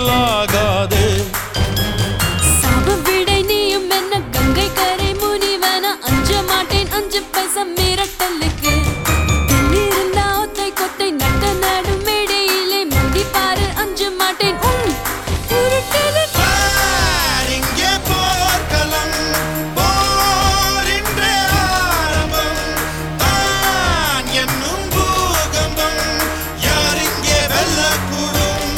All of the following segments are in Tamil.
சாம்பல் ஆகாதே. சாப விடை நீயும் என்ன கங்கை கரை முனிவன அஞ்ச மாட்டேன் 5 பைசா மிரட்டலுக்கு. இருந்தா ஒத்தை கொத்தை நட்ட நடு மேடையிலே முடி பாரு அஞ்ச மாட்டேன் உருட்டலுக்கு. இங்கே போர்க்களம் போரின்றே ஆரம்பம் தான் என்னும் பூகம்பம் யார் இங்கே வெல்லக்கூடும்.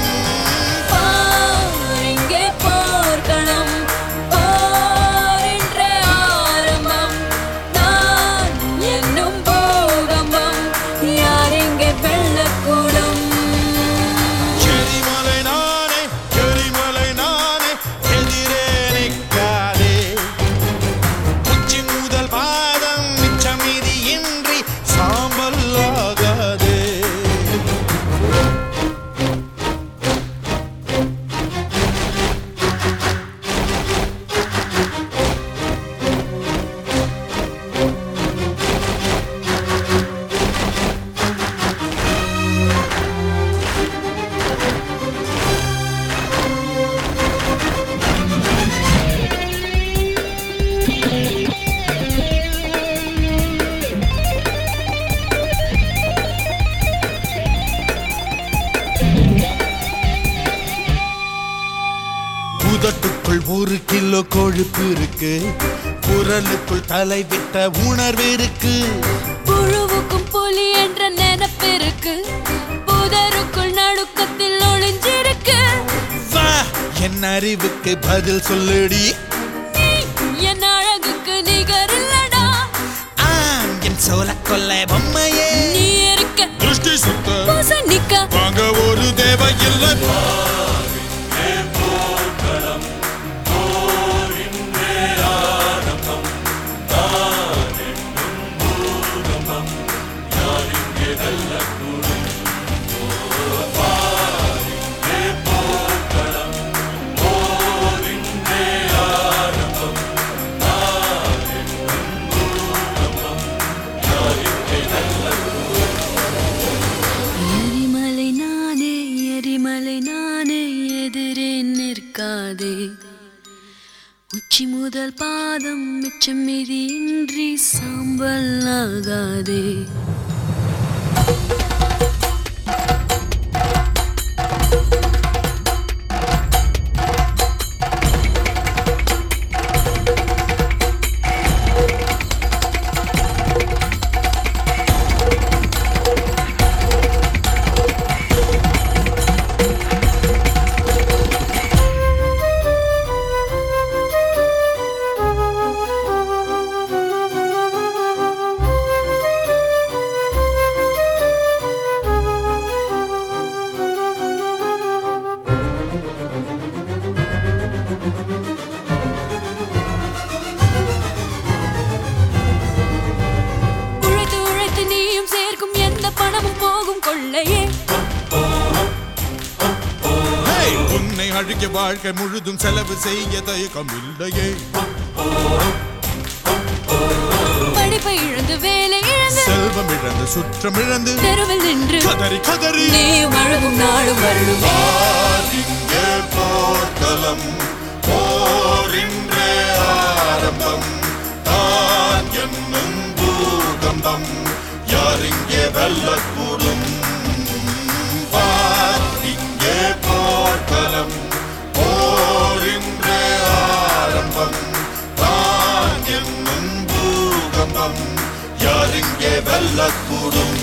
இங்கே போர்க்களம் போரின்றே ஆரம்பம் தான் என்னும் பூகம்பம் யார் இங்கே வெல்லக்கூடும். எரிமலை நானே எரிமலை நானே எதிரே நிற்காதே. உச்சி முதல் பாதம் மிச்சம் மீதி இன்றி சாம்பல் ஆகாதே. உதட்டுக்குள் 1 கிலோ கொழுப்பு இருக்கு. குரலுக்குள் தலை விட்ட உணர்வு இருக்கு. புழுவுக்கும் புலி என்ற நினைப்பு இருக்கு. புதருக்குள் நடுக்கத்தில் ஒளிஞ்சிருக்கு. வா என் அறிவுக்கு பதில் சொல்லுடி. நீ என் அழகுக்கு நிகரில்லடா. என் சோல கொள்ளை பொம்மையே நீ இருக்க திருஷ்டி சுத்த பூசணிக்க வாங்க ஒரு தேவையில்லை. எரிமலை நானே எரிமலை நானே எதிரே நிற்காதே. உச்சி முதல் பாதம் மிச்சம் மீதி இன்றி சாம்பல் ஆகாதே. உழைத்து உழைத்து நீயும் சேர்க்கும் எந்த பணமும் போகும் கொள்ளையே. உன்னை அழுகிய வாழ்க்கை முழுதும் செலவு செய்ய தயக்கம் இல்லையே. படிப்பை இழந்து வேலை இழந்து செல்வம் இழந்து சுற்றம் இழந்து தெருவில் நின்று கதறி கதறி நீயும் அழுகும் நாளும் வருமே. இங்கே போர்க்களம் போரின்றே ஆரம்பம் தான் என்னும் பூகம்பம் யார் இங்கே வெல்லக்கூடும். இங்கே போர்க்களம் போரின்றே ஆரம்பம் தான் என்னும் பூகம்பம் யார் இங்கே வெல்லக்கூடும்.